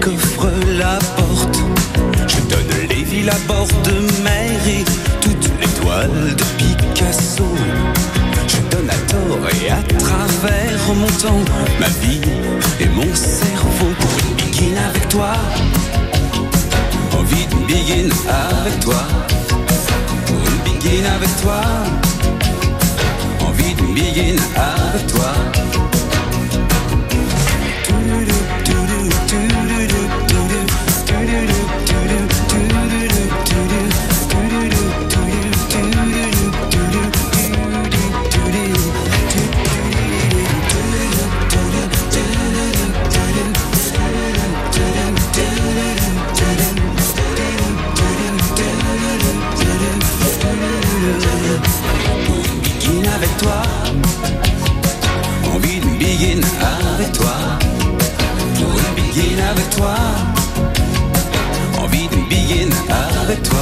coffres, la porte. Je donne les villes à bord de mer et toutes les toiles de Picasso. Je donne à tort et à travers mon temps, ma vie et mon cerveau pour une begin avec toi. Envie d'une begin avec toi. Pour une begin avec toi. Envie d'une begin avec toi. Avec toi, pour une begin avec toi, envie d'une begin avec toi.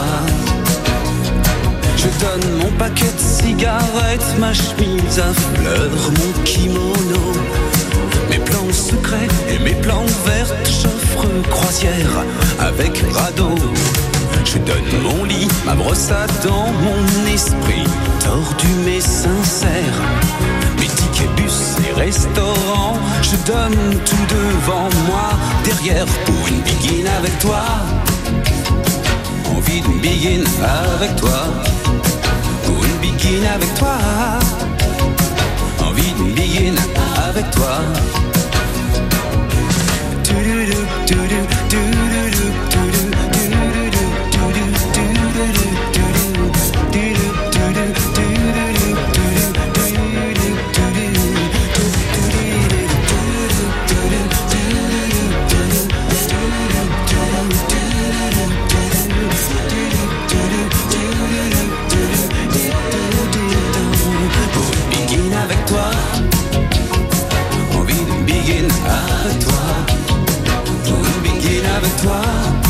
Je donne mon paquet de cigarettes, ma chemise à fleurs, mon kimono, mes plans secrets et mes plans verts, j'offre croisière avec radeau. Je donne mon lit, ma brosse à dents, mon esprit tordu mais sincère. Mes tickets bus et restaurants, je donne tout devant moi, derrière pour une begin avec toi. Envie d'une begin avec toi, pour une begin avec toi. Envie d'une begin avec toi. Avec toi,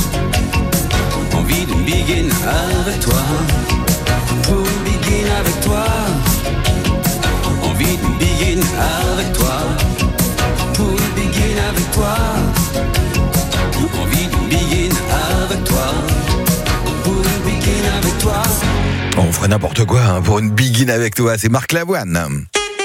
envie d'une begin avec toi, pour une begin avec toi, envie d'une begin avec toi, pour une begin avec toi, envie d'une begin avec toi, pour une begin avec toi. On ferait n'importe quoi hein, pour une begin avec toi, c'est Marc Lavoine.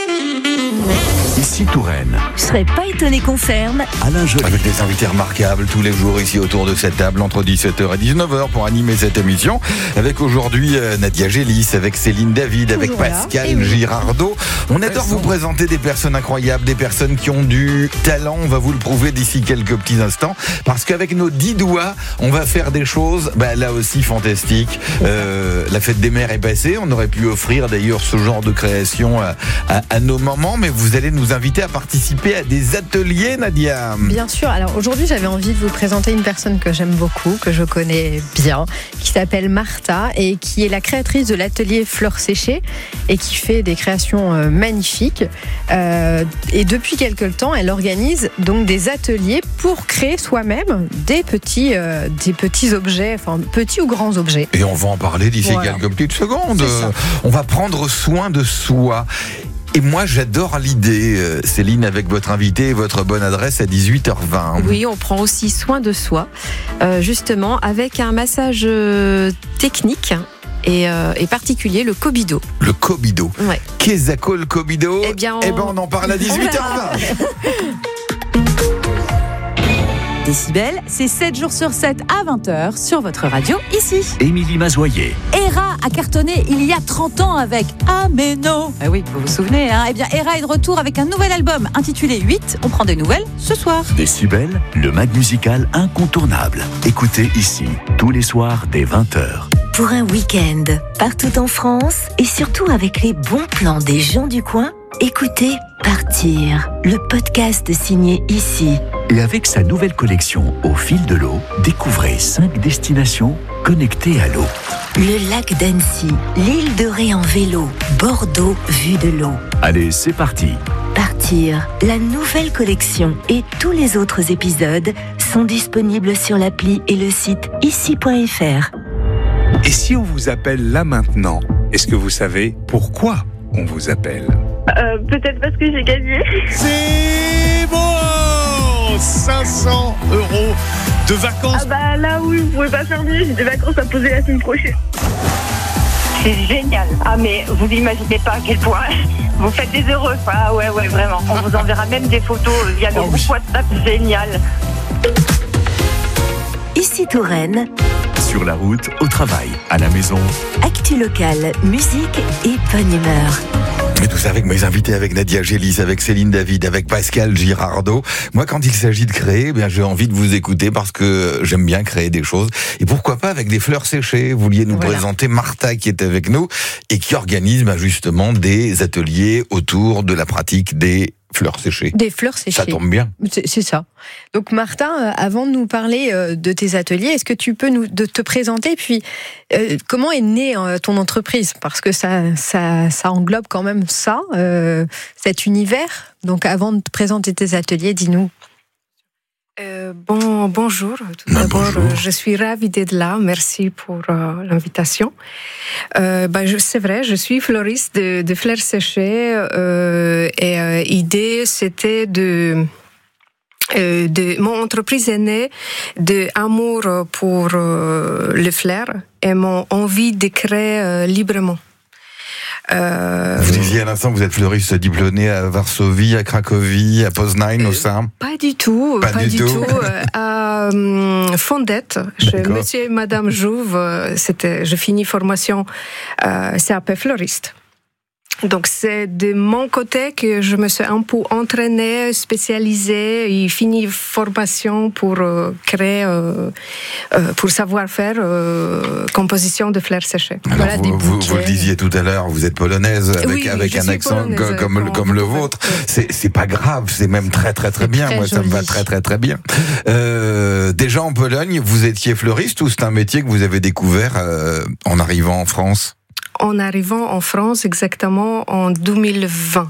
Ici Touraine. Je serais pas étonné qu'on ferme. Alain Joly. Avec des invités remarquables tous les jours ici autour de cette table entre 17h et 19h pour animer cette émission. Avec aujourd'hui Nadia Gélis, avec Céline David, avec Pascal Girardot. On adore vous présenter des personnes incroyables, des personnes qui ont du talent. On va vous le prouver d'ici quelques petits instants. Parce qu'avec nos 10 doigts, on va faire des choses là aussi fantastiques. La fête des mères est passée. On aurait pu offrir d'ailleurs ce genre de création à nos mamans. Mais vous allez nous inviter à participer à des ateliers, Nadia. Bien sûr. Alors aujourd'hui, j'avais envie de vous présenter une personne que j'aime beaucoup, que je connais bien, qui s'appelle Martha et qui est la créatrice de l'atelier Fleurs Séchées et qui fait des créations magnifiques. Et depuis quelque temps, elle organise donc des ateliers pour créer soi-même des petits objets, enfin petits ou grands objets. Et on va en parler d'ici quelques petites secondes. On va prendre soin de soi. Et moi, j'adore l'idée, Céline, avec votre invité et votre bonne adresse à 18h20. Oui, on prend aussi soin de soi, justement, avec un massage technique et particulier, le Cobido. Le Cobido. Ouais. Qu'est-ce que le Cobido ? Eh bien, on en parle à 18h20. Décibel, c'est 7 jours sur 7 à 20h sur votre radio ici. Émilie Mazoyer. Hera a cartonné il y a 30 ans avec Ameno. Ah oui, vous vous souvenez, hein ? Eh bien, Hera est de retour avec un nouvel album intitulé 8. On prend des nouvelles ce soir. Décibel, le mag musical incontournable. Écoutez ici, tous les soirs dès 20h. Pour un week-end, partout en France et surtout avec les bons plans des gens du coin, écoutez Partir, le podcast signé ici. Et avec sa nouvelle collection Au fil de l'eau, découvrez 5 destinations connectées à l'eau. Le lac d'Annecy, l'île de Ré en vélo, Bordeaux vue de l'eau. Allez, c'est parti. Partir, la nouvelle collection et tous les autres épisodes sont disponibles sur l'appli et le site ici.fr. Et si on vous appelle là maintenant, est-ce que vous savez pourquoi on vous appelle ? Peut-être parce que j'ai gagné. C'est bon ! 500 € De vacances. Ah bah là oui, vous pouvez pas faire mieux, j'ai des vacances à poser la semaine prochaine. C'est génial. Ah mais vous n'imaginez pas à quel point vous faites des heureux. Ah ouais, vraiment. On vous enverra même des photos via le groupe WhatsApp. Génial. Ici Touraine. Sur la route, au travail, à la maison. Actu locale, musique et bonne humeur. Et tout ça avec mes invités, avec Nadia Gélis, avec Céline David, avec Pascal Girardot. Moi, quand il s'agit de créer, eh bien, j'ai envie de vous écouter parce que j'aime bien créer des choses. Et pourquoi pas avec des fleurs séchées. Vous vouliez nous présenter Martha qui est avec nous et qui organise justement des ateliers autour de la pratique des fleurs séchées. Des fleurs séchées. Ça tombe bien. C'est ça. Donc Martin, avant de nous parler de tes ateliers, est-ce que tu peux te présenter, puis comment est née ton entreprise? Parce que ça englobe quand même ça, cet univers. Donc avant de te présenter tes ateliers, dis-nous. Bonjour. Tout d'abord, je suis ravie d'être là. Merci pour l'invitation. C'est vrai, je suis fleuriste de fleurs séchées et l'idée c'était mon entreprise est née d'amour pour les fleurs et mon envie de créer librement. Vous disiez à l'instant que vous êtes fleuriste diplômée à Varsovie, à Cracovie, à Poznań, au sein. Pas du tout. À Fondette, chez Monsieur et Madame Jouve, je finis formation CAP fleuriste. Donc c'est de mon côté que je me suis un peu entraînée, spécialisée et fini formation pour créer, pour savoir faire composition de fleurs séchées. Alors voilà, vous le disiez tout à l'heure, vous êtes polonaise avec un accent comme le vôtre. C'est pas grave, c'est même très bien. Moi, ça me va très bien. Déjà en Pologne, vous étiez fleuriste ou c'est un métier que vous avez découvert en arrivant en France? En arrivant en France, exactement en 2020.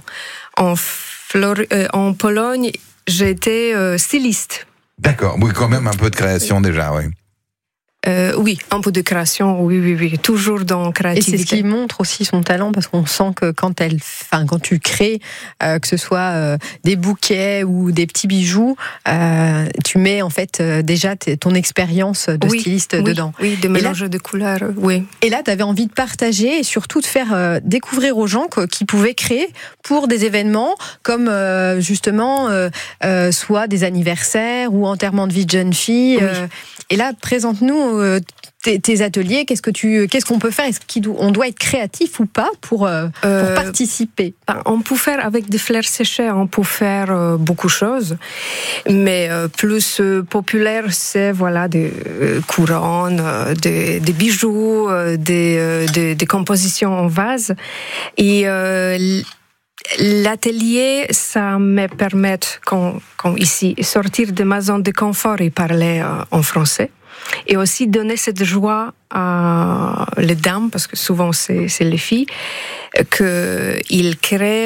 En Pologne, j'ai été styliste. D'accord, oui, quand même un peu de création déjà, oui. Oui, un peu de création, oui, toujours dans créativité. Et c'est ce qui montre aussi son talent, parce qu'on sent que quand tu crées, que ce soit des bouquets ou des petits bijoux, tu mets en fait déjà ton expérience de styliste dedans. Oui, de mélange de couleurs, oui. Et là, tu avais envie de partager et surtout de faire découvrir aux gens qui pouvaient créer pour des événements comme justement soit des anniversaires ou enterrement de vie de jeune fille. Et là, présente-nous tes ateliers. Qu'est-ce qu'on peut faire? Est-ce qu'on doit être créatif ou pas pour participer? On peut faire avec des fleurs séchées, on peut faire beaucoup de choses, mais plus populaire, c'est des couronnes, des bijoux, des compositions en vase. Et l'atelier, ça me permet, quand ici, sortir de ma zone de confort et parler en français. Et aussi donner cette joie à les dames, parce que souvent c'est les filles, qu'ils créent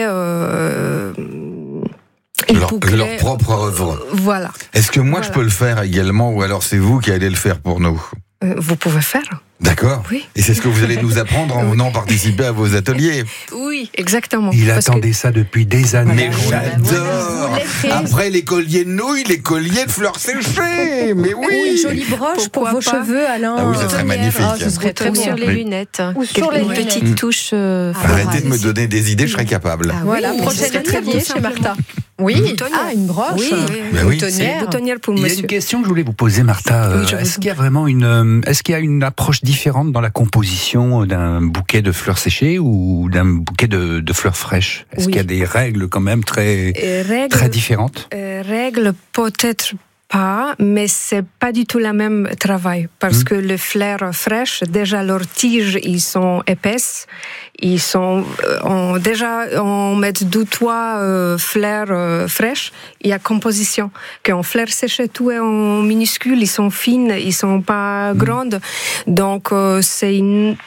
leur propre œuvre. Voilà. Est-ce que moi je peux le faire également, ou alors c'est vous qui allez le faire pour nous? Vous pouvez faire. D'accord. Oui. Et c'est ce que vous allez nous apprendre en venant participer à vos ateliers. Oui, exactement. Il attendait ça depuis des années. Mais j'adore. Après les colliers de nouilles, les colliers de fleurs séchées. Mais oui. Ou une jolie broche pour vos cheveux, Alain. Ah oui, ça serait magnifique. Ce serait très sur les lunettes. Ou sur les lunettes. Petite touche. Arrêtez de me donner des idées, je serais capable. Voilà, prochaine atelier chez Martha. Oui, une broche. Oui. Boutonnière pour monsieur. monsieur. Il y a une question que je voulais vous poser, Martha. Est-ce qu'il y a vraiment une approche différente dans la composition d'un bouquet de fleurs séchées ou d'un bouquet de fleurs fraîches? Est-ce qu'il y a des règles quand même très différentes? Règles peut-être pas, mais c'est pas du tout le même travail, parce que les fleurs fraîches, déjà leurs tiges, ils sont épaisses, ils sont déjà on met 2-3 fleurs fraîches, il y a composition. Qu'en fleurs séchées, tout est en minuscule, ils sont fines, ils sont pas grandes, donc c'est une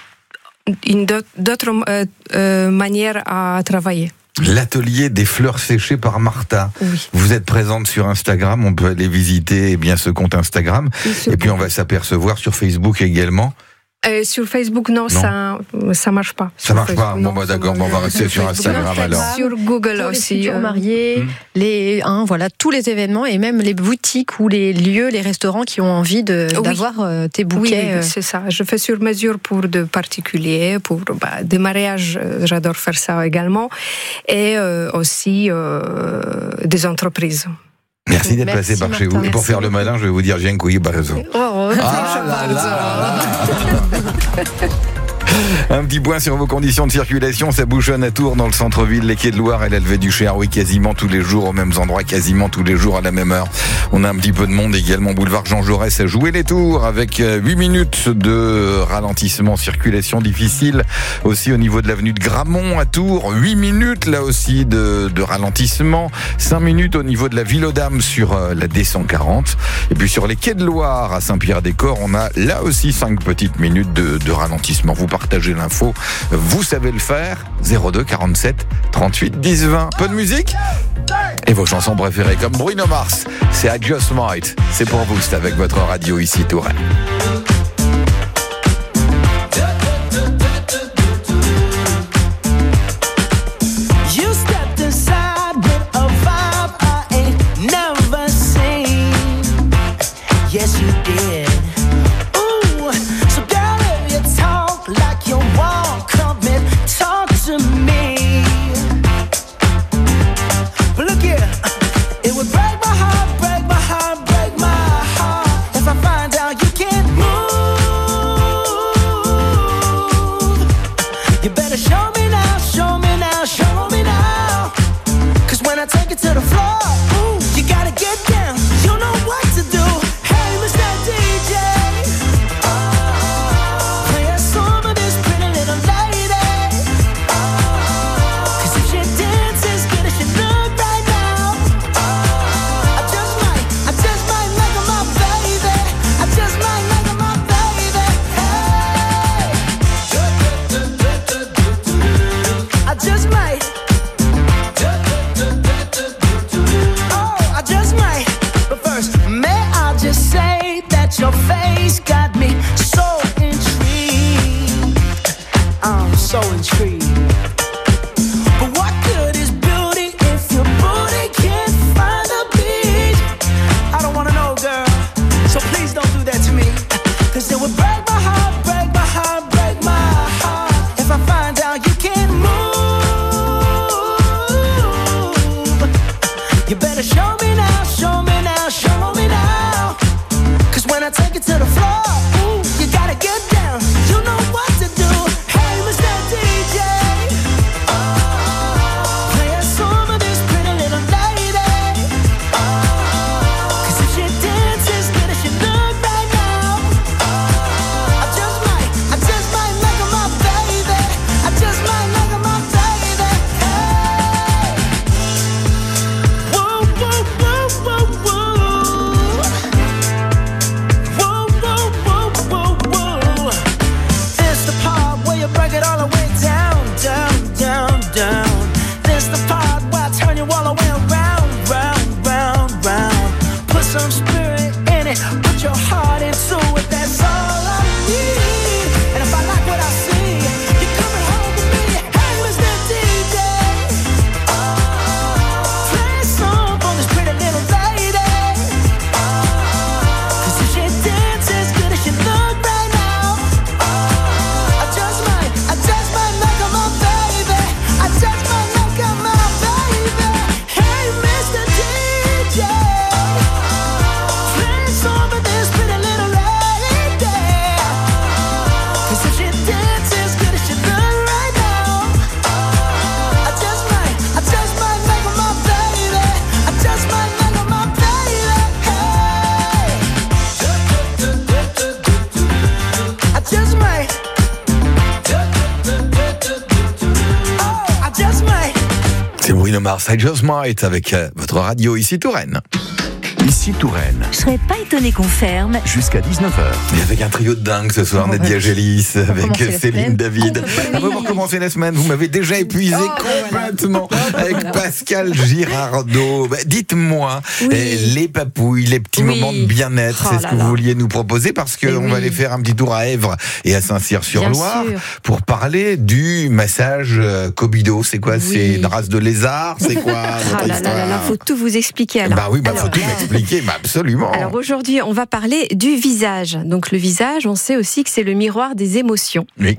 d'autres manière à travailler. L'atelier des fleurs séchées par Martha. Oui. Vous êtes présente sur Instagram, on peut aller visiter ce compte Instagram. Et puis on va s'apercevoir sur Facebook également Et sur Facebook, non, ça marche pas. Ça marche pas. Bon, bah d'accord, on va rester sur Instagram alors. Sur Google aussi. Les futurs mariés, voilà, tous les événements et même les boutiques ou les lieux, les restaurants qui ont envie d'avoir tes bouquets. Oui, c'est ça. Je fais sur mesure pour de particuliers, pour des mariages. J'adore faire ça également, et aussi des entreprises. Merci d'être passé par chez vous. Et pour faire le malin, je vais vous dire dziękuję bardzo. Un petit point sur vos conditions de circulation. Ça bouchonne à Tours, dans le centre-ville, les quais de Loire et la levée du Cher. Oui, quasiment tous les jours, aux mêmes endroits, quasiment tous les jours à la même heure. On a un petit peu de monde également. Boulevard Jean Jaurès a joué les tours avec 8 minutes de ralentissement. Circulation difficile aussi au niveau de l'avenue de Gramont à Tours. 8 minutes là aussi de ralentissement. 5 minutes au niveau de la Ville aux Dames sur la D140. Et puis sur les quais de Loire à Saint-Pierre-des-Corps, on a là aussi 5 petites minutes de ralentissement. Vous partagez l'info, vous savez le faire. 02 47 38 10 20. Peu de musique et vos chansons préférées comme Bruno Mars. C'est I Just Might. C'est pour vous, c'est avec votre radio ici Touraine. Bruno Mars, I Just Might avec votre radio ici Touraine. Ici Touraine. Je serais pas étonnée qu'on ferme. Jusqu'à 19h. Et avec un trio de dingue ce soir, Nadia Gélis, avec Céline David. On va recommencer la semaine. Vous m'avez déjà épuisé complètement avec Pascal Girardot. Dites-moi, les papouilles, les petits moments de bien-être, c'est ce que vous vouliez nous proposer parce qu'on va aller faire un petit tour à Èvres et à Saint-Cyr-sur-Loire pour parler du massage Cobido. C'est quoi? C'est une race de lézard? C'est quoi votre histoire? Faut tout vous expliquer alors. Faut tout m'expliquer, absolument. Alors aujourd'hui, on va parler du visage. Donc le visage, on sait aussi que c'est le miroir des émotions. Oui.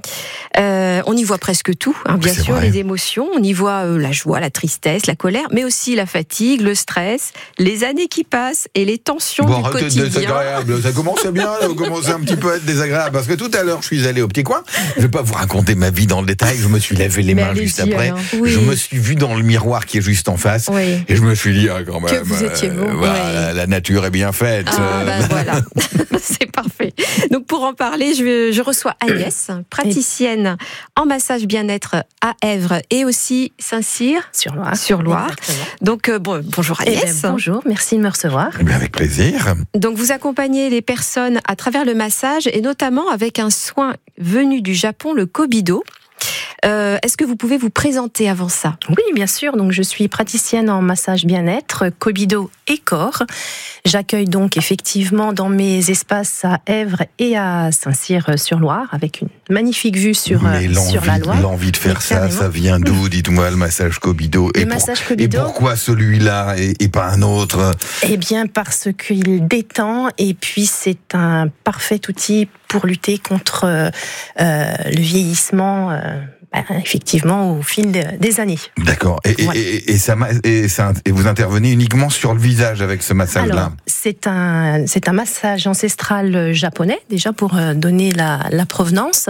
On y voit presque tout, bien sûr, les émotions. On y voit la joie, la tristesse, la colère, mais aussi la fatigue, le stress, les années qui passent et les tensions du quotidien. Désagréable. Ça commençait bien, ça commençait un petit peu à être désagréable. Parce que tout à l'heure, je suis allé au Petit Coin. Je ne vais pas vous raconter ma vie dans le détail. Je me suis lavé les mains juste après. Je me suis vu dans le miroir qui est juste en face. Et je me suis dit, quand même, que vous étiez beau. La nature est bien faite. Voilà, c'est parfait. Donc pour en parler, je reçois Agnès, praticienne en massage bien-être à Èvres et aussi Saint-Cyr-sur-Loire. Donc bonjour Agnès. Bonjour, merci de me recevoir. Avec plaisir. Donc vous accompagnez les personnes à travers le massage et notamment avec un soin venu du Japon, le Cobido. Est-ce que vous pouvez vous présenter avant ça? Oui, bien sûr. Donc, je suis praticienne en massage bien-être, Cobido et corps. J'accueille donc effectivement dans mes espaces à Èvres et à Saint-Cyr-sur-Loire avec une magnifique vue sur la Loire. L'envie de faire ça vient d'où? Dites-moi, le massage Cobido. Et pourquoi celui-là et pas un autre? Eh bien, parce qu'il détend et puis c'est un parfait outil pour lutter contre le vieillissement. Effectivement, au fil des années. D'accord. Et vous intervenez uniquement sur le visage avec ce massage-là? Alors, c'est un massage ancestral japonais, déjà pour donner la provenance.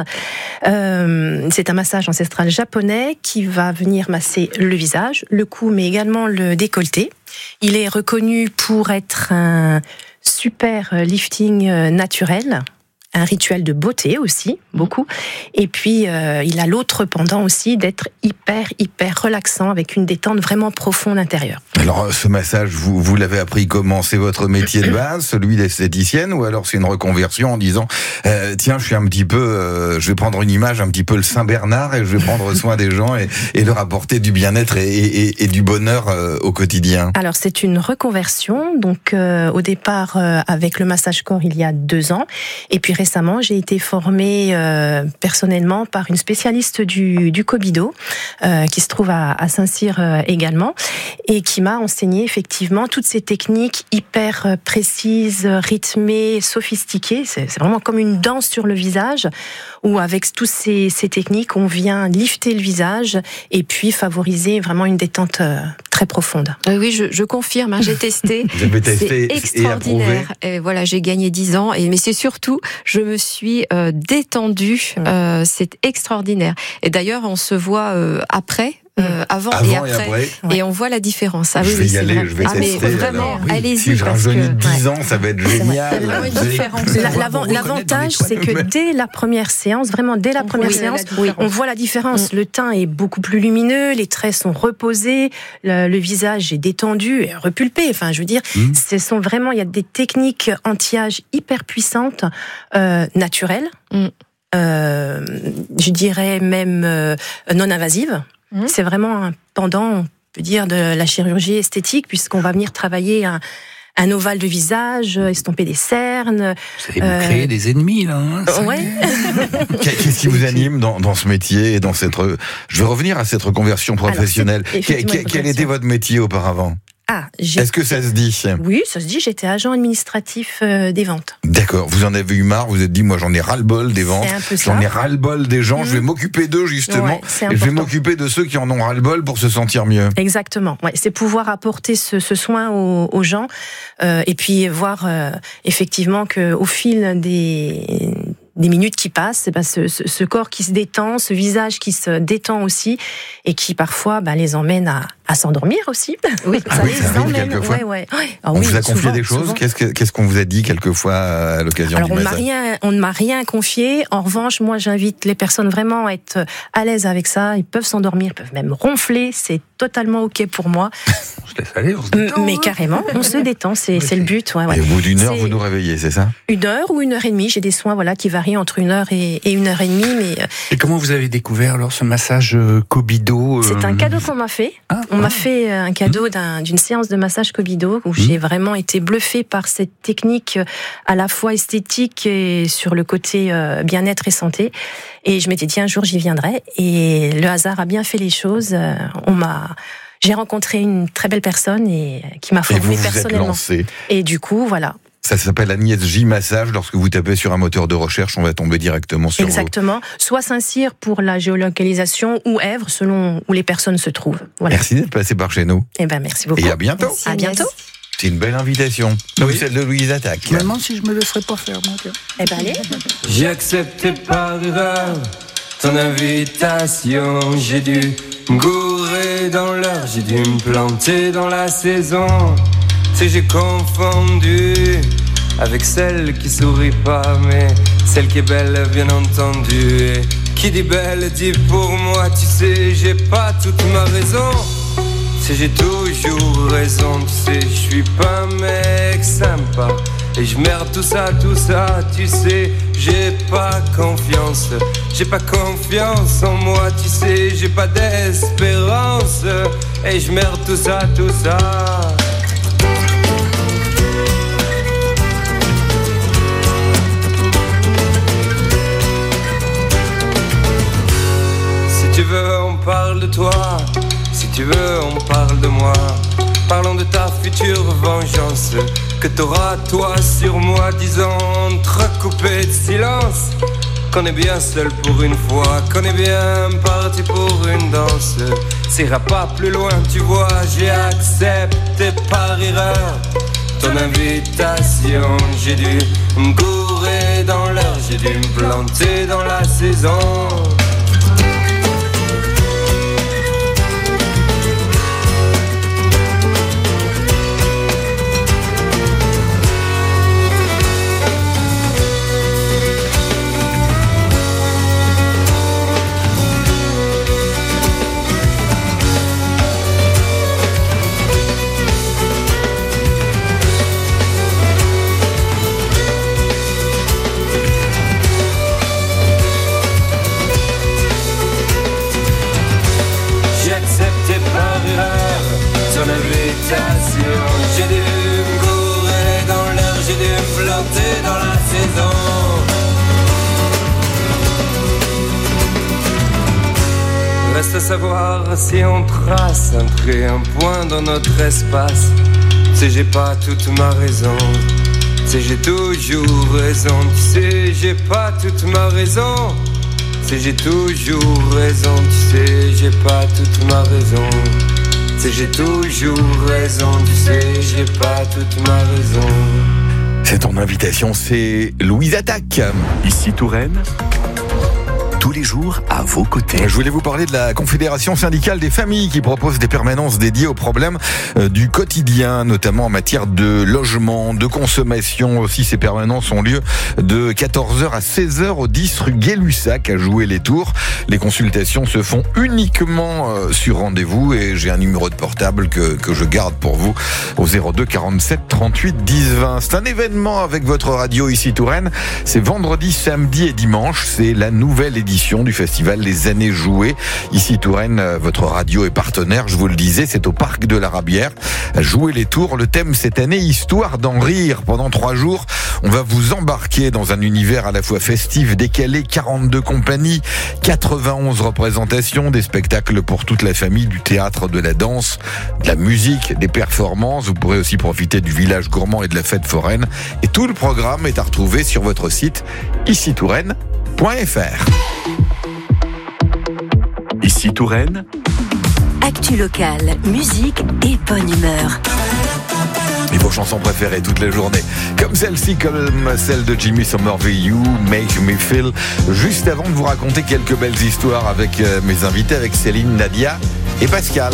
C'est un massage ancestral japonais qui va venir masser le visage, le cou, mais également le décolleté. Il est reconnu pour être un super lifting naturel. Un rituel de beauté aussi, beaucoup. Et puis, il a l'autre pendant aussi d'être hyper relaxant avec une détente vraiment profonde intérieure. Alors, ce massage, vous l'avez appris comment? C'est votre métier de base, celui d'esthéticienne, ou alors c'est une reconversion en disant tiens, je vais prendre une image un petit peu le Saint-Bernard et je vais prendre soin des gens et leur apporter du bien-être et du bonheur au quotidien? Alors, c'est une reconversion. Donc, au départ, avec le massage corps, il y a 2 ans. Et puis, récemment, j'ai été formée personnellement par une spécialiste du Cobido, qui se trouve à Saint-Cyr également, et qui m'a enseigné effectivement toutes ces techniques hyper précises, rythmées, sophistiquées. C'est vraiment comme une danse sur le visage, où avec toutes ces techniques, on vient lifter le visage et puis favoriser vraiment une détente très profonde. Oui, je confirme, j'ai testé. Vous avez testé c'est extraordinaire. Et voilà, j'ai gagné 10 ans. Mais c'est surtout, je me suis détendue. C'est extraordinaire. Et d'ailleurs, on se voit après. Avant et après. Et on voit la différence. Je vais y aller, je vais tester. Mais vraiment, allez-y. Si je rajeunis 10 ans, ça va être génial. L'avantage, c'est que dès la première séance, on voit la différence. Le teint est beaucoup plus lumineux, les traits sont reposés, le visage est détendu et repulpé. Enfin, je veux dire, il y a des techniques anti-âge hyper puissantes, naturelles. Je dirais même non invasives. C'est vraiment un pendant, on peut dire, de la chirurgie esthétique, puisqu'on va venir travailler un ovale de visage, estomper des cernes. Vous allez vous créer des ennemis, là. Qu'est-ce qui vous anime dans ce métier et dans cette... Je vais revenir à cette reconversion professionnelle. Quel était votre métier auparavant? Est-ce que ça se dit? Oui, ça se dit. J'étais agent administratif des ventes. D'accord. Vous en avez eu marre? Vous êtes dit, moi, j'en ai ras-le-bol des ventes. J'en ai ras-le-bol des gens. Je vais m'occuper d'eux, justement. Et je vais m'occuper de ceux qui en ont ras-le-bol pour se sentir mieux. Exactement. C'est pouvoir apporter ce soin aux gens. Et puis voir effectivement qu'au fil des minutes qui passent, ce corps qui se détend, ce visage qui se détend aussi, et qui parfois les emmène à à s'endormir aussi. Oui, ça les emmène. Quelquefois. Ouais. On vous a confié des choses. Qu'est-ce qu'on vous a dit quelquefois à l'occasion du massage? On ne m'a rien confié. En revanche, moi, j'invite les personnes vraiment à être à l'aise avec ça. Ils peuvent s'endormir, ils peuvent même ronfler. C'est totalement OK pour moi. On se laisse aller, on se détend. Mais carrément, on se détend. C'est le but. Ouais. Et au bout d'une heure, vous nous réveillez, c'est ça? 1 heure ou 1h30. J'ai des soins qui varient entre 1 heure et 1h30. Mais et comment vous avez découvert alors ce massage Kobido? C'est un cadeau qu'on m'a fait. On m'a fait un cadeau d'une séance de massage Kobido où j'ai vraiment été bluffée par cette technique à la fois esthétique et sur le côté bien-être et santé. Et je m'étais dit un jour j'y viendrai. Et le hasard a bien fait les choses. J'ai rencontré une très belle personne qui m'a formée personnellement. Lancé. Et du coup, voilà. Ça s'appelle Agnès J Massage. Lorsque vous tapez sur un moteur de recherche, on va tomber directement sur Exactement. Soit Saint-Cyr pour la géolocalisation ou Èvres, selon où les personnes se trouvent. Voilà. Merci d'être passé par chez nous. Merci beaucoup. Et à bientôt. Merci, à bientôt. C'est une belle invitation. Oui. Celle de Louise Attaque. Vraiment, si je me le ferais pas faire, moi. Allez. J'ai accepté par erreur ton invitation. J'ai dû me gourer dans l'heure. J'ai dû me planter dans la saison. J'ai confondu avec celle qui sourit pas, mais celle qui est belle, bien entendu. Et qui dit belle dit pour moi, tu sais, j'ai pas toute ma raison. J'ai toujours raison, tu sais, je suis pas un mec sympa. Et je merde tout ça, tu sais, j'ai pas confiance en moi, tu sais, j'ai pas d'espérance. Et je merde tout ça. Si tu veux, on parle de toi. Si tu veux, on parle de moi. Parlons de ta future vengeance que t'auras toi sur moi, disons entrecoupé de silence. Qu'on est bien seul pour une fois, qu'on est bien parti pour une danse. Ça ira pas plus loin, tu vois, j'ai accepté par erreur ton invitation. J'ai dû me gourer dans l'heure, j'ai dû me planter dans la saison. J'ai dû me gourer dans l'heure, j'ai dû me planter dans la saison. Reste à savoir si on trace un trait, un point dans notre espace. Tu sais, j'ai pas toute ma raison. Tu sais, j'ai toujours raison. Tu sais, j'ai pas toute ma raison. Tu sais, j'ai toujours raison. Tu sais, j'ai pas toute ma raison. J'ai toujours raison, tu sais, j'ai pas toute ma raison. C'est ton invitation, c'est Louise Attaque. Ici Touraine, tous les jours à vos côtés. Je voulais vous parler de la Confédération syndicale des familles qui propose des permanences dédiées aux problèmes du quotidien, notamment en matière de logement, de consommation. Aussi, ces permanences ont lieu de 14h à 16h au 10 rue Gay-Lussac à Jouer-les-Tours. Les consultations se font uniquement sur rendez-vous et j'ai un numéro de portable que je garde pour vous au 02 47 38 10 20. C'est un événement avec votre radio ici Touraine. C'est vendredi, samedi et dimanche. C'est la nouvelle édition du festival Les Années Jouées. Ici Touraine, votre radio est partenaire, je vous le disais, c'est au Parc de la Rabière. Jouer-les-Tours, le thème cette année, histoire d'en rire. Pendant 3 jours, on va vous embarquer dans un univers à la fois festif, décalé, 42 compagnies, 91 représentations, des spectacles pour toute la famille, du théâtre, de la danse, de la musique, des performances. Vous pourrez aussi profiter du village gourmand et de la fête foraine. Et tout le programme est à retrouver sur votre site icitouraine.fr. Ici Touraine, actu locale, musique et bonne humeur. Et vos chansons préférées toute la journée, comme celle-ci, comme celle de Jimmy Somerville, You Make Me Feel. Juste avant de vous raconter quelques belles histoires avec mes invités, avec Céline, Nadia et Pascal.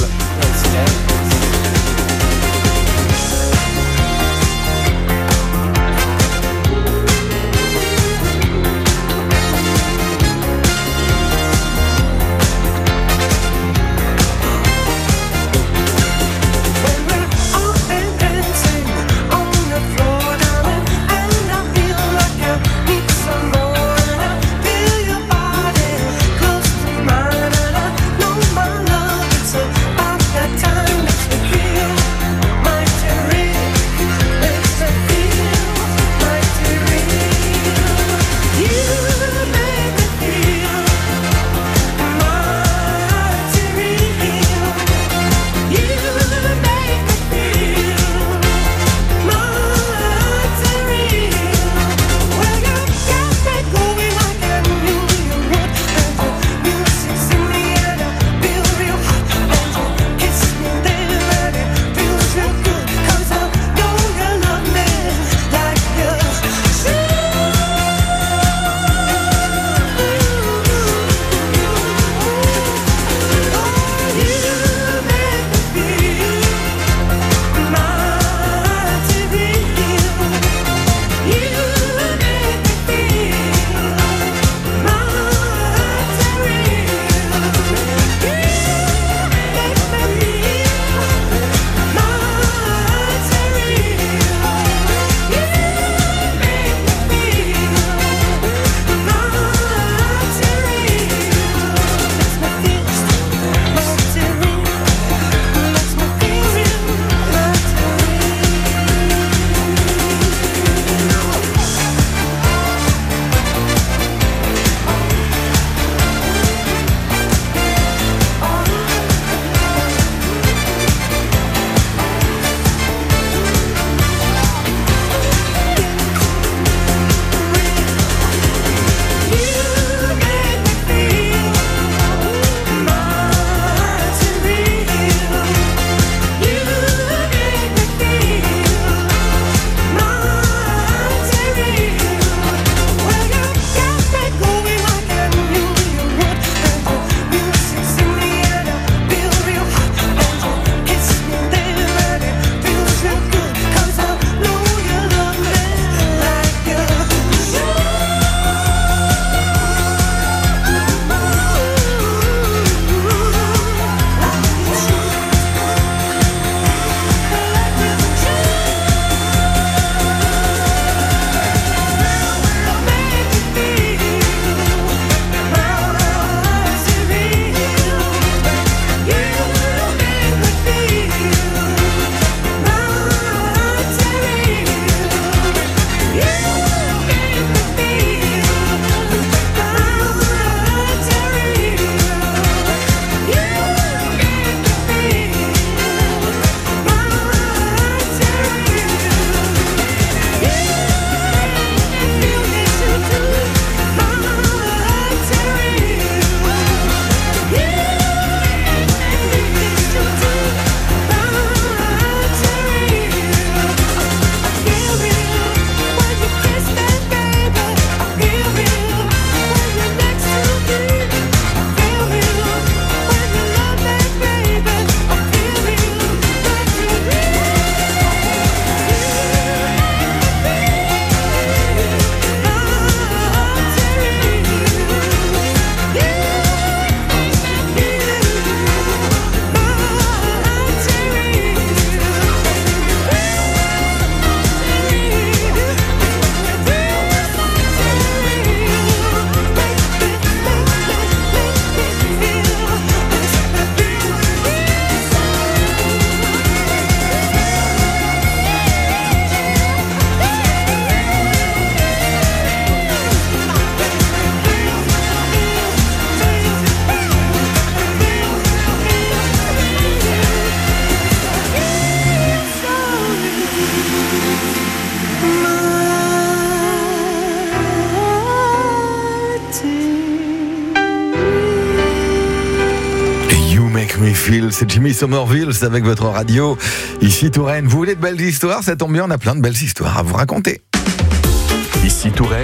Me Feel, c'est Jimmy Somerville, c'est avec votre radio. Ici Touraine, vous voulez de belles histoires? Ça tombe bien, on a plein de belles histoires à vous raconter. Ici Touraine,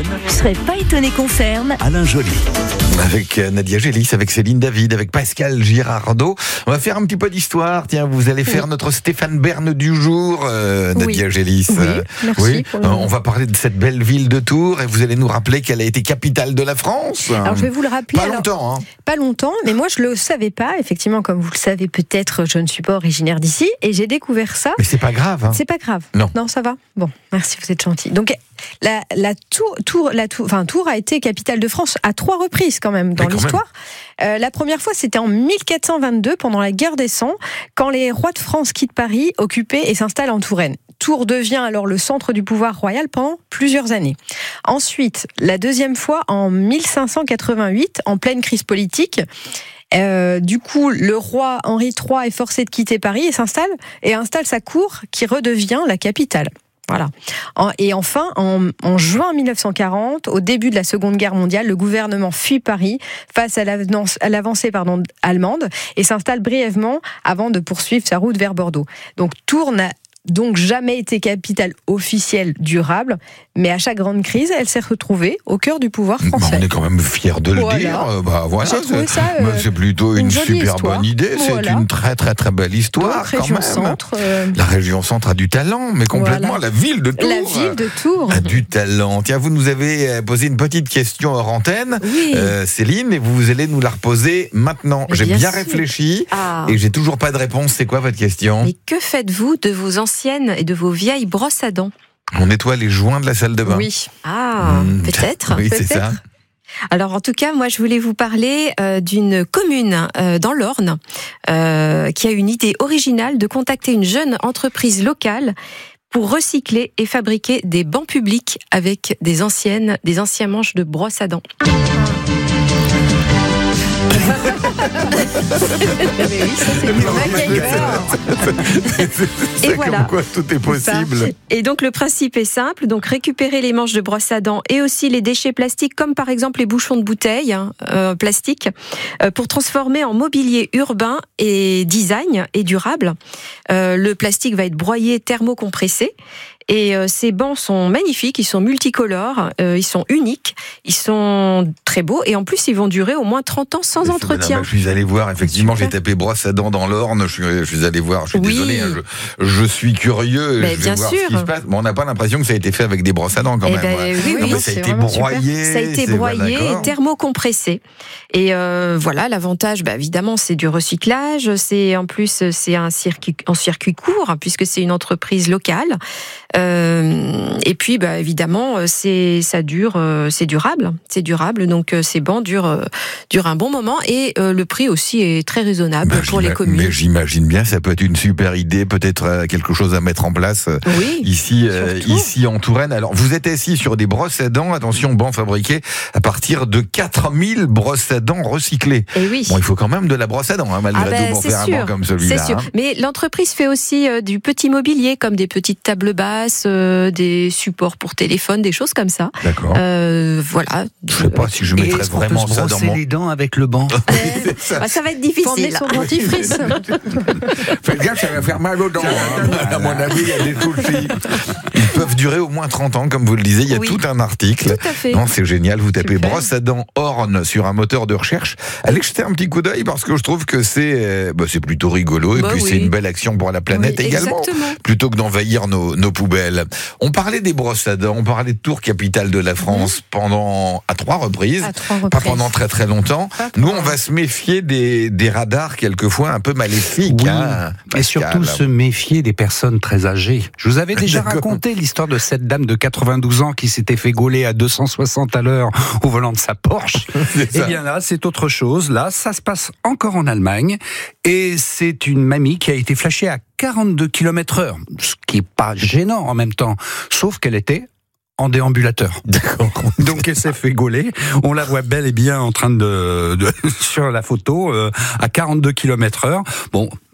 prochaine, Je serais pas étonné qu'on ferme. Alain Joly. Avec Nadia Gélis, avec Céline David, avec Pascal Girardot. On va faire un petit peu d'histoire. Tiens, vous allez faire notre Stéphane Bern du jour, Nadia Gélis. Oui, merci. On va parler de cette belle ville de Tours et vous allez nous rappeler qu'elle a été capitale de la France. Alors je vais vous le rappeler. Pas longtemps, hein. Pas longtemps, mais moi je le savais pas. Effectivement, comme vous le savez peut-être, je ne suis pas originaire d'ici et j'ai découvert ça. Mais c'est pas grave. Hein. C'est pas grave. Non, ça va. Bon, merci, vous êtes gentil. Donc Tours a été capitale de France à 3 reprises quand même dans l'histoire. La première fois, c'était en 1422 pendant la guerre des 100, quand les rois de France quittent Paris, occupés et s'installent en Touraine. Tours devient alors le centre du pouvoir royal pendant plusieurs années. Ensuite, la deuxième fois en 1588, en pleine crise politique. Du coup, le roi Henri III est forcé de quitter Paris et installe sa cour qui redevient la capitale. Voilà. Et enfin, en juin 1940, au début de la Seconde Guerre mondiale, le gouvernement fuit Paris face à l'avancée allemande et s'installe brièvement avant de poursuivre sa route vers Bordeaux. Donc Tours n'a donc jamais été capitale officielle durable, mais à chaque grande crise, elle s'est retrouvée au cœur du pouvoir français. On est quand même fiers de le dire. J'ai trouvé ça, c'est plutôt une super histoire. Bonne idée. C'est une très très très belle histoire. Donc, région centre. La région centre a du talent, mais complètement la ville de Tours. La ville de Tours a du talent. Tiens, vous nous avez posé une petite question hors antenne, Céline, et vous allez nous la reposer maintenant. J'ai bien réfléchi et j'ai toujours pas de réponse. C'est quoi votre question? Et que faites-vous de vos anciennes et de vos vieilles brosses à dents? On nettoie les joints de la salle de bain. Oui. Peut-être. Oui, c'est ça. Alors en tout cas, moi je voulais vous parler d'une commune dans l'Orne qui a une idée originale de contacter une jeune entreprise locale pour recycler et fabriquer des bancs publics avec des anciens manches de brosse à dents. Et voilà. Comme quoi tout est possible. Et donc le principe est simple, donc récupérer les manches de brosse à dents et aussi les déchets plastiques, comme par exemple les bouchons de bouteilles plastiques, pour transformer en mobilier urbain et design et durable. Le plastique va être broyé, thermocompressé. Et ces bancs sont magnifiques, ils sont multicolores, ils sont uniques, ils sont très beaux et en plus ils vont durer au moins 30 ans sans entretien. Je suis allé voir, effectivement, j'ai tapé brosse à dents dans l'Orne, je suis allé voir, je suis désolé, hein, je suis curieux, je vais voir ce qui se passe. Mais on n'a pas l'impression que ça a été fait avec des brosses à dents quand même. Oui, ça a été broyé. Ça a été broyé et thermocompressé. Et voilà, l'avantage, évidemment, c'est du recyclage, c'est en plus c'est un circuit court, hein, puisque c'est une entreprise locale. Et puis, évidemment, c'est durable. Donc, ces bancs durent un bon moment et le prix aussi est très raisonnable pour les communes. Mais j'imagine bien, ça peut être une super idée, peut-être quelque chose à mettre en place ici en Touraine. Alors, vous êtes assis sur des brosses à dents, attention, bancs fabriqués à partir de 4000 brosses à dents recyclées. Et oui. Bon, il faut quand même de la brosse à dents, hein, malgré tout, pour faire un banc comme celui-là. C'est sûr. Hein. Mais l'entreprise fait aussi du petit mobilier, comme des petites tables basses, des supports pour téléphone, des choses comme ça. D'accord. Voilà. Je sais pas si je mettrais vraiment ça dans mon... les dents avec le banc. ça va être difficile. Son dentifrice. Faites gaffe, ça va faire mal aux dents. À mon avis, il y a des soucis. Ils peuvent durer au moins 30 ans, comme vous le disiez. Il y a tout un article. Tout à fait. Non, c'est génial. Vous tapez brosse à dents Orne sur un moteur de recherche. Allez jeter un petit coup d'œil parce que je trouve que c'est plutôt rigolo. Et puis c'est une belle action pour la planète également. Exactement. Plutôt que d'envahir nos poubelles. On parlait des brosses à dents, on parlait de Tours, capitale de la France, à 3 reprises. Pas pendant très très longtemps. Nous, on va se méfier des radars quelquefois un peu maléfiques. Oui, hein, et surtout se méfier des personnes très âgées. Je vous avais déjà raconté l'histoire de cette dame de 92 ans qui s'était fait gauler à 260 à l'heure au volant de sa Porsche. Et bien là, c'est autre chose. Là, ça se passe encore en Allemagne. Et c'est une mamie qui a été flashée à 42 km/h. Ce qui est pas gênant en même temps. Sauf qu'elle était en déambulateur. D'accord. Donc elle s'est fait gauler. On la voit bel et bien en train de sur la photo à 42 km/h. Bon,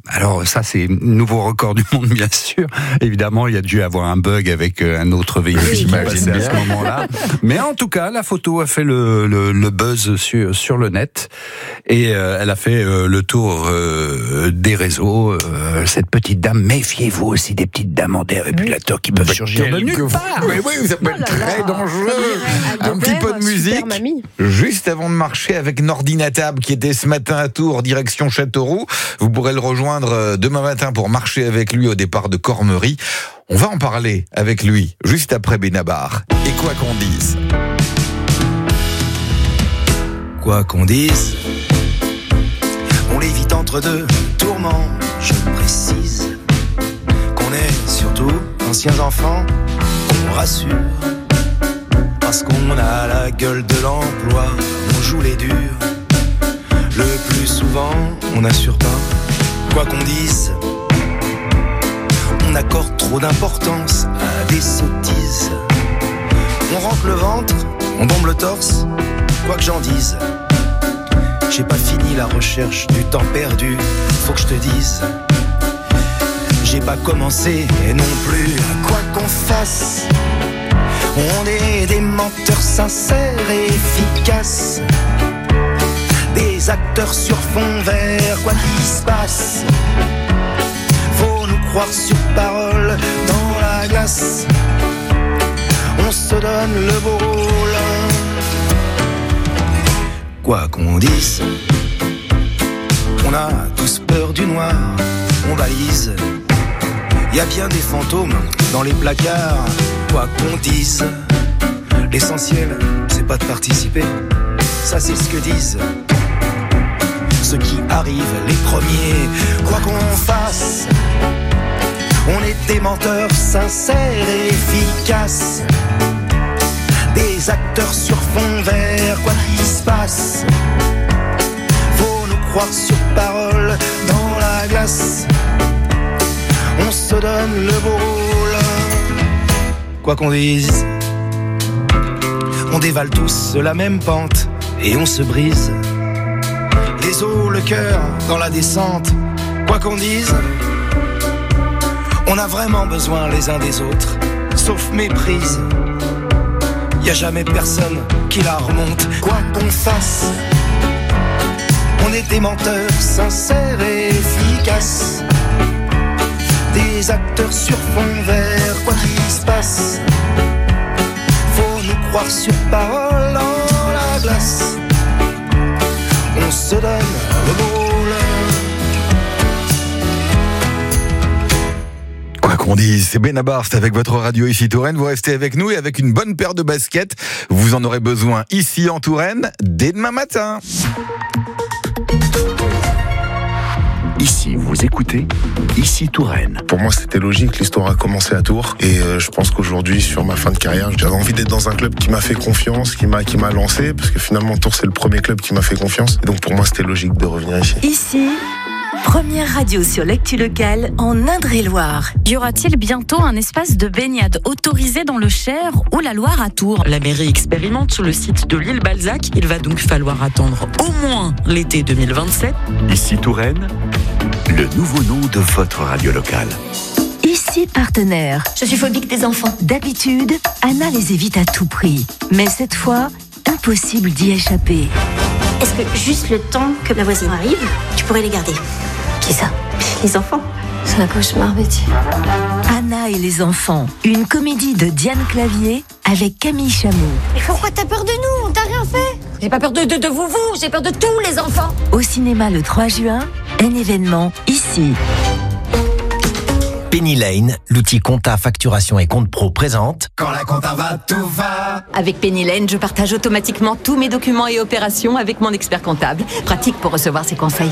Alors ça, c'est nouveau record du monde, bien sûr. Évidemment, il y a dû avoir un bug avec un autre véhicule qui passait à ce moment-là. Mais en tout cas, la photo a fait le buzz sur le net et elle a fait le tour des réseaux. Cette petite dame, méfiez-vous aussi des petites dames en défibrillateur qui peuvent surgir de nulle part. Oui, ça peut être très dangereux. Un petit peu de musique, juste avant de marcher avec Nordinatab qui était ce matin à Tours, direction Châteauroux. Vous pourrez le rejoindre demain matin pour marcher avec lui au départ de Cormery. On va en parler avec lui juste après Benabar. Et quoi qu'on dise. Quoi qu'on dise, on l'évite entre deux tourments. Je précise qu'on est surtout anciens enfants, on rassure. Parce qu'on a la gueule de l'emploi, on joue les durs. Le plus souvent, on n'assure pas. Quoi qu'on dise, on accorde trop d'importance à des sottises. On rentre le ventre, on bombe le torse, quoi que j'en dise. J'ai pas fini la recherche du temps perdu, faut que je te dise. J'ai pas commencé et non plus, quoi qu'on fasse. On est des menteurs sincères et efficaces. Des acteurs sur fond vert, quoi qu'il se passe. Faut nous croire sur parole dans la glace. On se donne le beau rôle. Quoi qu'on dise, on a tous peur du noir, on balise. Y a bien des fantômes dans les placards. Quoi qu'on dise, l'essentiel c'est pas de participer. Ça c'est ce que disent ceux qui arrivent les premiers. Quoi qu'on fasse, on est des menteurs sincères et efficaces. Des acteurs sur fond vert, quoi qu'il se passe. Faut nous croire sur parole dans la glace. On se donne le beau rôle. Quoi qu'on dise, on dévale tous la même pente et on se brise les os, le cœur dans la descente. Quoi qu'on dise, on a vraiment besoin les uns des autres, sauf méprise. Y a jamais personne qui la remonte. Quoi qu'on fasse, on est des menteurs sincères et efficaces. Des acteurs sur fond vert, quoi qu'il se passe. Faut nous croire sur parole dans la glace. On se donne le rôle. Quoi qu'on dise, c'est Benabar, c'est avec votre radio ici Touraine. Vous restez avec nous et avec une bonne paire de baskets. Vous en aurez besoin ici en Touraine dès demain matin. Ici, vous écoutez Ici Touraine. Pour moi, c'était logique. L'histoire a commencé à Tours. Et je pense qu'aujourd'hui, sur ma fin de carrière, j'avais envie d'être dans un club qui m'a fait confiance, qui m'a lancé. Parce que finalement, Tours, c'est le premier club qui m'a fait confiance. Et donc, pour moi, c'était logique de revenir ici. Ici, première radio sur l'actu locale en Indre-et-Loire. Y aura-t-il bientôt un espace de baignade autorisé dans le Cher ou la Loire à Tours? La mairie expérimente sur le site de l'île Balzac. Il va donc falloir attendre au moins l'été 2027. Ici Touraine, le nouveau nom de votre radio locale. Ici partenaire. Je suis phobique des enfants. D'habitude, Anna les évite à tout prix. Mais cette fois, impossible d'y échapper. Est-ce que juste le temps que ma voisine arrive, tu pourrais les garder? Qui ça? Les enfants. C'est un cauchemar, Betty. Anna et les enfants, une comédie de Diane Clavier avec Camille Chamou. Mais pourquoi t'as peur de nous? On t'a rien fait. J'ai pas peur de vous, j'ai peur de tous les enfants. Au cinéma le 3 juin, un événement ici. Penny Lane, l'outil compta, facturation et compte pro présente. Quand la compta va, tout va. Avec Penny Lane, je partage automatiquement tous mes documents et opérations avec mon expert comptable. Pratique pour recevoir ses conseils.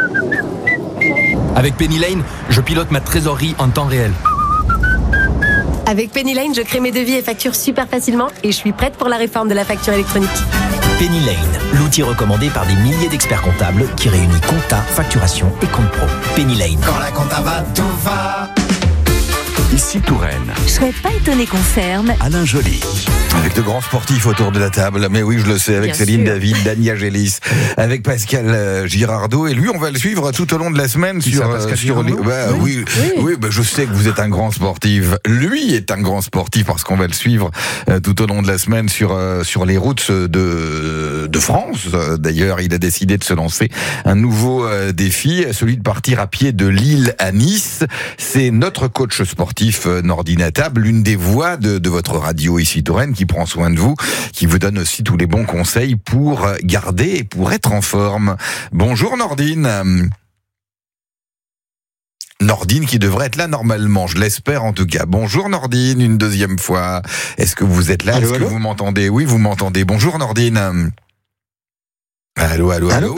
Avec Penny Lane, je pilote ma trésorerie en temps réel. Avec Penny Lane, je crée mes devis et factures super facilement et je suis prête pour la réforme de la facture électronique. Penny Lane, l'outil recommandé par des milliers d'experts comptables qui réunit compta, facturation et compte pro. Penny Lane. Quand la compta va, tout va. Ici Touraine. Je serais pas étonné qu'on ferme. Alain Joly. Avec de grands sportifs autour de la table, mais oui, je le sais, avec Bien Céline sûr. David, Dania Gélis, avec Pascal Girardot, et lui, on va le suivre tout au long de la semaine Qui sur ça, Pascal sur les. Girardot Oui, je sais que vous êtes un grand sportif. Lui est un grand sportif parce qu'on va le suivre tout au long de la semaine sur les routes de France. D'ailleurs, il a décidé de se lancer un nouveau défi, celui de partir à pied de Lille à Nice. C'est notre coach sportif Nordine Attab, l'une des voix de votre radio ici Touraine, qui prend soin de vous, qui vous donne aussi tous les bons conseils pour garder et pour être en forme. Bonjour Nordine. Nordine qui devrait être là normalement, je l'espère en tout cas. Bonjour Nordine, une deuxième fois. Est-ce que vous êtes là? Est-ce que vous m'entendez? Oui, vous m'entendez. Bonjour Nordine. Allô.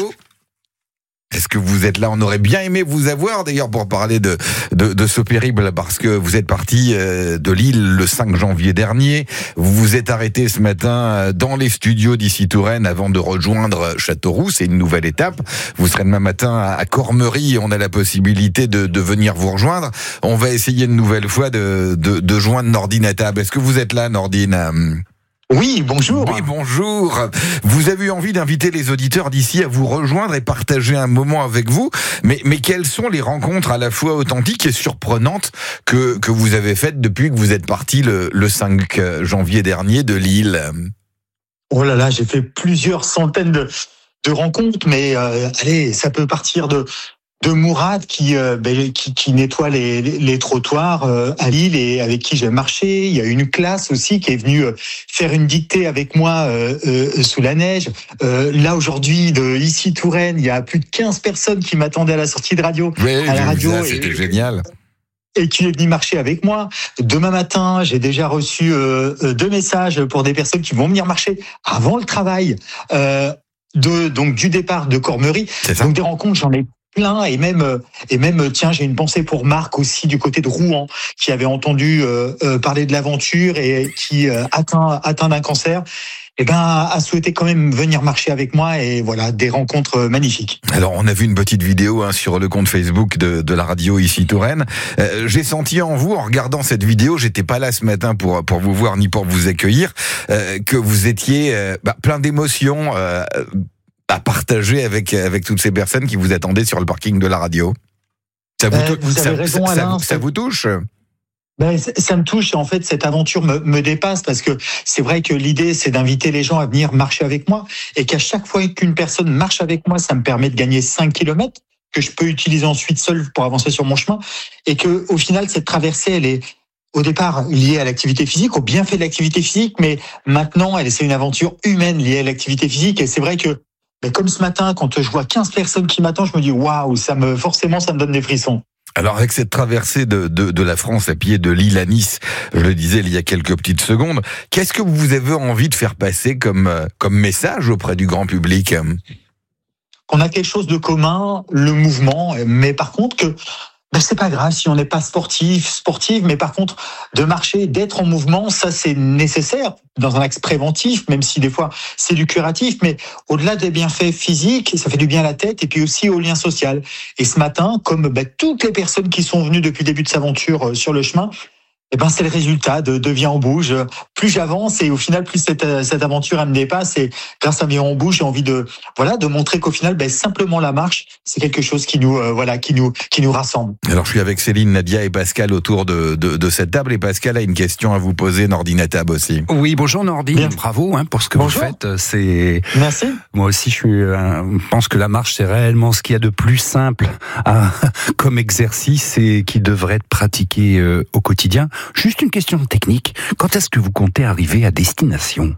Est-ce que vous êtes là? On aurait bien aimé vous avoir d'ailleurs pour parler de ce périple, parce que vous êtes parti de Lille le 5 janvier dernier. Vous vous êtes arrêté ce matin dans les studios d'ici Touraine avant de rejoindre Châteauroux. C'est une nouvelle étape. Vous serez demain matin à Cormery. On a la possibilité de venir vous rejoindre. On va essayer une nouvelle fois de joindre Nordine Attab. Est-ce que vous êtes là, Nordine? Oui, bonjour. Oui, bonjour. Vous avez eu envie d'inviter les auditeurs d'ici à vous rejoindre et partager un moment avec vous. Mais quelles sont les rencontres à la fois authentiques et surprenantes que vous avez faites depuis que vous êtes parti le 5 janvier dernier de Lille? Oh là là, j'ai fait plusieurs centaines de rencontres, mais allez, ça peut partir de Mourad qui nettoie les trottoirs à Lille et avec qui j'ai marché. Il y a une classe aussi qui est venue faire une dictée avec moi sous la neige. Là aujourd'hui, ici Touraine, il y a plus de 15 personnes qui m'attendaient à la sortie de radio. Oui, à la radio. C'était génial. Et qui est venu marcher avec moi. Demain matin, j'ai déjà reçu 2 messages pour des personnes qui vont venir marcher avant le travail donc du départ de Cormery. Donc des rencontres, j'en ai plein, et même tiens, j'ai une pensée pour Marc aussi du côté de Rouen, qui avait entendu parler de l'aventure et qui atteint d'un cancer. A souhaité quand même venir marcher avec moi, et voilà, des rencontres magnifiques. Alors, on a vu une petite vidéo sur le compte Facebook de la radio ici Touraine. J'ai senti en vous, en regardant cette vidéo, j'étais pas là ce matin pour vous voir ni pour vous accueillir, que vous étiez plein d'émotions à partager avec toutes ces personnes qui vous attendaient sur le parking de la radio. Ça vous touche? Ça me touche, et en fait cette aventure me dépasse, parce que c'est vrai que l'idée c'est d'inviter les gens à venir marcher avec moi, et qu'à chaque fois qu'une personne marche avec moi, ça me permet de gagner 5 km que je peux utiliser ensuite seul pour avancer sur mon chemin, et que au final cette traversée, elle est au départ liée à l'activité physique, au bienfait de l'activité physique, mais maintenant c'est une aventure humaine liée à l'activité physique. Et c'est vrai que comme ce matin, quand je vois 15 personnes qui m'attendent, je me dis waouh, forcément ça me donne des frissons. Alors avec cette traversée de la France à pied de Lille à Nice, je le disais il y a quelques petites secondes, qu'est-ce que vous avez envie de faire passer comme message auprès du grand public? Qu'on a quelque chose de commun, le mouvement, mais par contre que c'est pas grave si on n'est pas sportive, mais par contre, de marcher, d'être en mouvement, ça c'est nécessaire dans un axe préventif, même si des fois c'est du curatif, mais au-delà des bienfaits physiques, ça fait du bien à la tête et puis aussi au lien social. Et ce matin, comme toutes les personnes qui sont venues depuis le début de cette aventure sur le chemin, c'est le résultat de Viens on bouge. Plus j'avance, et au final plus cette aventure elle me dépasse, et grâce à Viens on bouge, j'ai envie de montrer qu'au final simplement la marche, c'est quelque chose qui nous rassemble. Alors je suis avec Céline, Nadia et Pascal autour de cette table, et Pascal a une question à vous poser, Nordine Attab aussi. Oui, bonjour Nordine. Bien. Bravo pour ce que vous faites. Merci. Moi aussi je pense que la marche c'est réellement ce qu'il y a de plus simple comme exercice, et qui devrait être pratiqué au quotidien. Juste une question technique. Quand est-ce que vous comptez arriver à destination?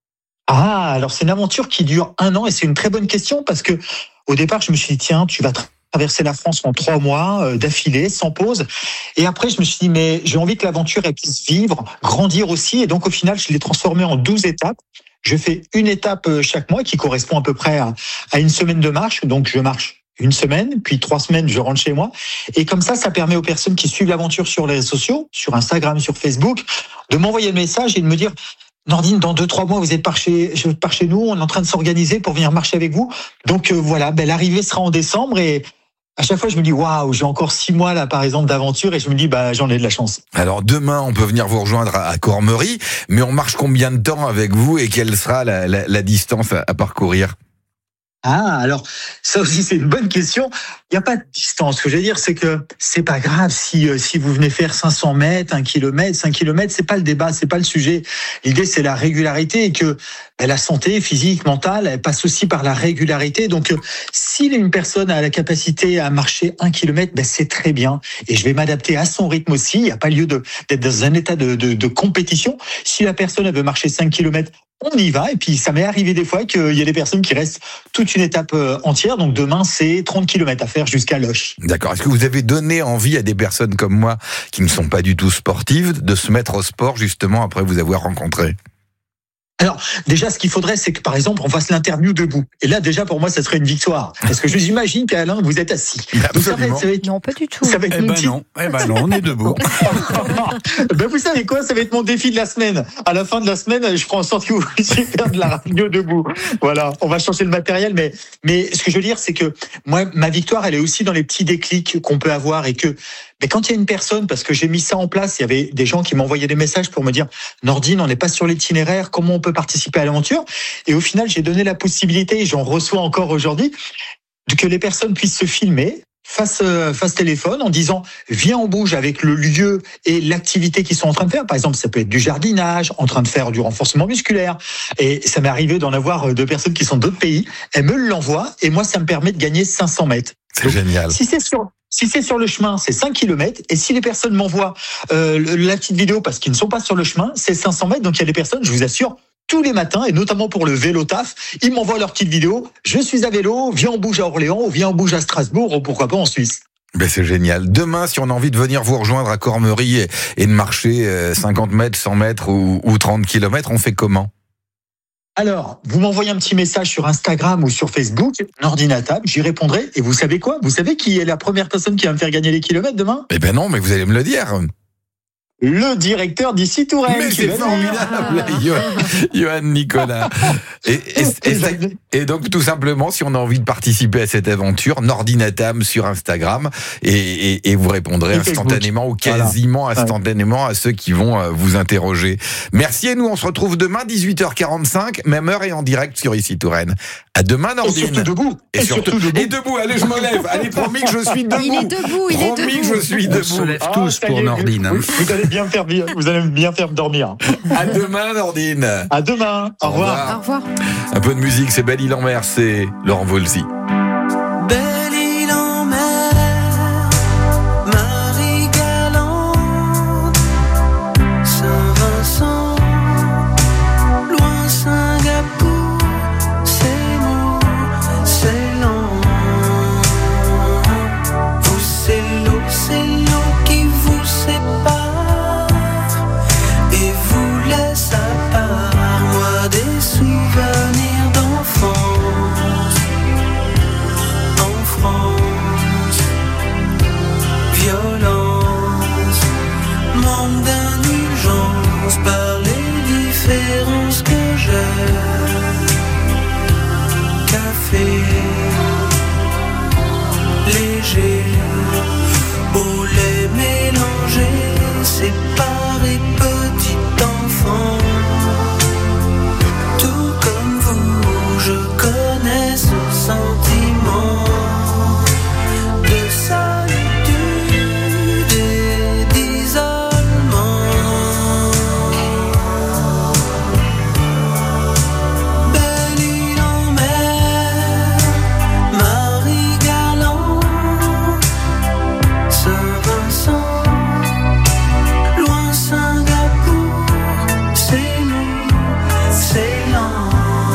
Alors c'est une aventure qui dure 1 an, et c'est une très bonne question, parce que au départ je me suis dit tiens, tu vas traverser la France en 3 mois d'affilée, sans pause. Et après je me suis dit mais j'ai envie que l'aventure elle puisse vivre, grandir aussi, et donc au final je l'ai transformée en 12 étapes. Je fais une étape chaque mois qui correspond à peu près à 1 semaine de marche, donc je marche 1 semaine, puis 3 semaines, je rentre chez moi. Et comme ça permet aux personnes qui suivent l'aventure sur les réseaux sociaux, sur Instagram, sur Facebook, de m'envoyer un message et de me dire Nordine, dans 2-3 mois, vous êtes par chez nous, on est en train de s'organiser pour venir marcher avec vous. Donc l'arrivée sera en décembre, et à chaque fois, je me dis, waouh, j'ai encore 6 mois, là, par exemple, d'aventure, et je me dis, j'en ai de la chance. Alors, demain, on peut venir vous rejoindre à Cormery, mais on marche combien de temps avec vous et quelle sera la distance à parcourir? Alors, ça aussi, c'est une bonne question. Il n'y a pas de distance. Ce que je veux dire, c'est que c'est pas grave si vous venez faire 500 mètres, 1 kilomètre, 5 kilomètres, c'est pas le débat, c'est pas le sujet. L'idée, c'est la régularité et que la santé physique, mentale, elle passe aussi par la régularité. Donc, si une personne a la capacité à marcher 1 kilomètre, c'est très bien. Et je vais m'adapter à son rythme aussi. Il n'y a pas lieu d'être dans un état de compétition. Si la personne, elle veut marcher 5 kilomètres, on y va. Et puis, ça m'est arrivé des fois qu'il y a des personnes qui restent toute une étape entière. Donc, demain, c'est 30 kilomètres à faire jusqu'à Loches. D'accord. Est-ce que vous avez donné envie à des personnes comme moi, qui ne sont pas du tout sportives, de se mettre au sport, justement, après vous avoir rencontré? Alors, déjà, ce qu'il faudrait, c'est que, par exemple, on fasse l'interview debout. Et là, déjà, pour moi, ça serait une victoire. Parce que je vous imagine qu'Alain, vous êtes assis. Absolument. Non, pas du tout. Ça va être non, on est debout. Vous savez quoi, ça va être mon défi de la semaine. À la fin de la semaine, je ferai en sorte que vous puissiez faire de la radio debout. Voilà, on va changer le matériel. Mais ce que je veux dire, c'est que moi, ma victoire, elle est aussi dans les petits déclics qu'on peut avoir et que, mais quand il y a une personne, parce que j'ai mis ça en place, il y avait des gens qui m'envoyaient des messages pour me dire « Nordine, on n'est pas sur l'itinéraire, comment on peut participer à l'aventure ?» Et au final, j'ai donné la possibilité, et j'en reçois encore aujourd'hui, que les personnes puissent se filmer face téléphone en disant « Viens, on bouge avec le lieu et l'activité qu'ils sont en train de faire. » Par exemple, ça peut être du jardinage, en train de faire du renforcement musculaire. Et ça m'est arrivé d'en avoir 2 personnes qui sont d'autres pays. Elles me l'envoient et moi, ça me permet de gagner 500 mètres. C'est génial. Si c'est sur le chemin, c'est 5 km. Et si les personnes m'envoient la petite vidéo parce qu'ils ne sont pas sur le chemin, c'est 500 mètres. Donc il y a des personnes, je vous assure, tous les matins, et notamment pour le vélo taf, ils m'envoient leur petite vidéo. Je suis à vélo, viens on bouge à Orléans, ou viens on bouge à Strasbourg, ou pourquoi pas en Suisse. C'est génial. Demain, si on a envie de venir vous rejoindre à Cormery et de marcher 50 mètres, 100 mètres ou 30 km, on fait comment? Alors, vous m'envoyez un petit message sur Instagram ou sur Facebook, Nordine à table, j'y répondrai. Et vous savez quoi? Vous savez qui est la première personne qui va me faire gagner les kilomètres demain? Non, mais vous allez me le dire. Le directeur d'ici Touraine. Mais c'est formidable, Johan Nicolas. Et donc, tout simplement, si on a envie de participer à cette aventure, Nordinatam sur Instagram, et vous répondrez instantanément ou quasiment instantanément à ceux qui vont vous interroger. Merci, et nous, on se retrouve demain, 18h45, même heure et en direct sur Ici Touraine. À demain, Nordine. Et surtout debout. Et surtout debout. Allez, je me lève. Allez, promis que je suis debout. Il est debout, Promis que je suis debout. On se lève tous pour Nordine. Vous allez bien faire dormir. À demain, Nordine. À demain. Au revoir. Au revoir. Un peu de musique, c'est Belle Île en Mer, c'est Laurent Voulzy. Belle île en mer, Marie Galante, Saint-Vincent, loin Singapour, c'est mou, c'est lent. Vous, c'est l'eau qui vous sépare et vous laisse à part. Moi, des souvenirs d'enfance. En France, violence, manque d'indulgence par les différences que j'ai. Café, léger, beau les mélanger, séparer petit enfant. Tout comme vous, je connais ce sentiment de solitude et d'isolement. Belle île en mer, Marie Galante, Saint-Vincent, loin Singapour, c'est nous, c'est lent.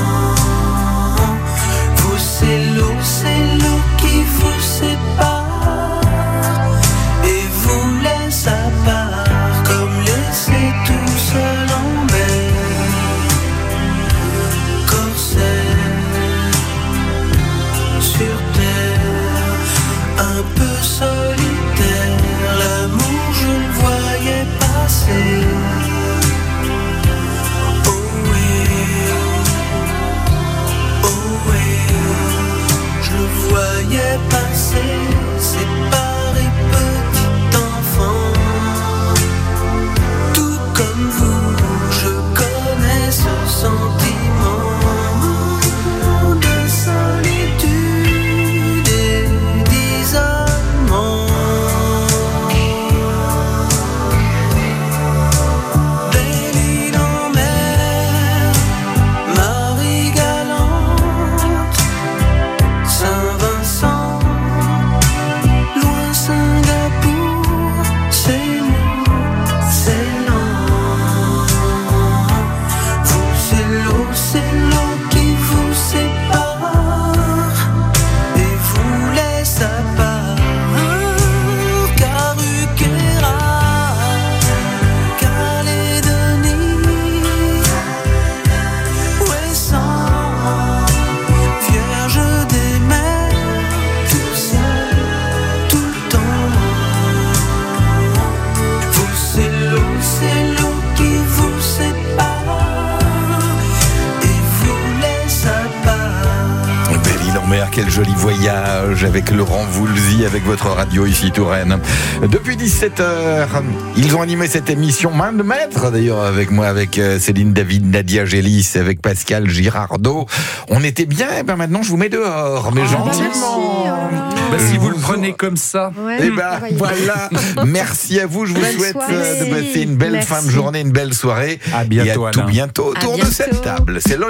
Vous, c'est l'eau qui vous sépare et vous laisse à part, comme laissé tout seul en mer. Corsaire, sur terre, un peu solitaire, l'amour je le voyais passer. Oh oui, je le voyais passer c'est l'eau qui vous sépare et vous laisse à part. Caruquera, Calédonie, Ouessant, Vierge des mers, tout seul, tout le temps. Vous, c'est l'eau qui vous sépare et vous laisse à part. Belle île en mer, quel joli voyage avec Laurent Voulzy, avec votre radio ici Touraine. Depuis 17h, ils ont animé cette émission main de maître d'ailleurs avec moi, avec Céline David, Nadia Gélis, avec Pascal Girardot. On était bien, et ben maintenant je vous mets dehors, mais gentiment. Si vous le prenez comme ça. Et ben voilà, merci à vous, je vous souhaite de passer une belle fin de journée, une belle soirée. À bientôt, et à tout bientôt autour de cette table. C'est